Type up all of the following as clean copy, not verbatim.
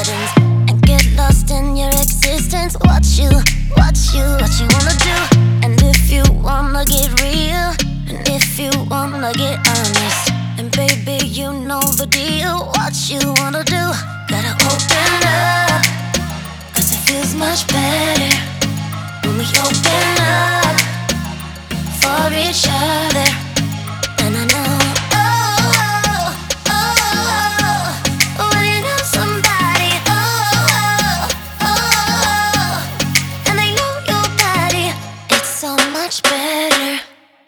gardens and get lost in your existence. What you wanna do? And if you wanna get real, and if you wanna get honest, and baby, you know the deal. What you wanna do? Gotta open up, 'cause it feels much better when we open up for each other. And I know, when you know somebody, and they know your body, it's so much better.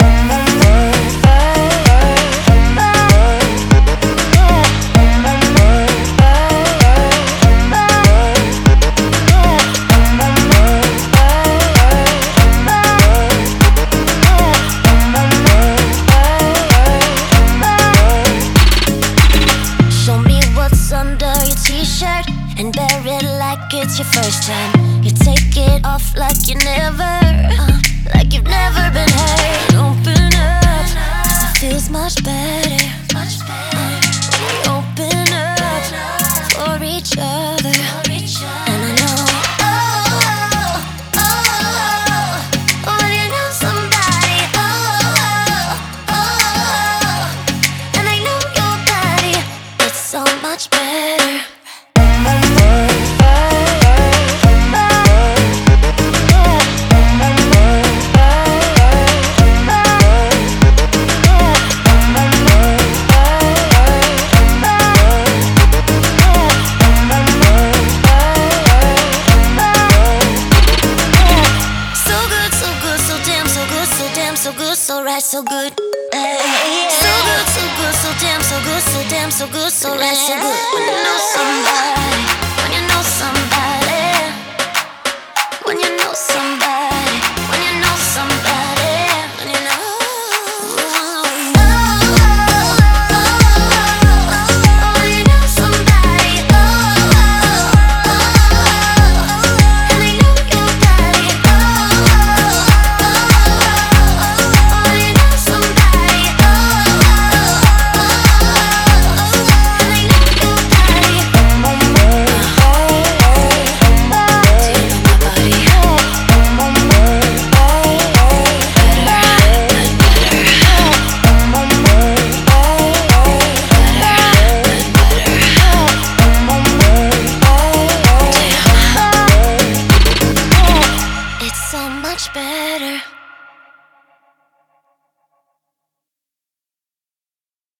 Under your t-shirt and wear it like it's your first time. You take it off like you've never been hurt. Open up, 'cause it feels much better when we open up for each other. And I know, when you know somebody, and they know your body, it's so much better. So good, so right, so good. So good, so good, so damn, so good, so damn, so good, so right, so good. When you know somebody, when you know somebody, when you know somebody, when you know somebody, when you know. When you know somebody, and they know your body. So much better.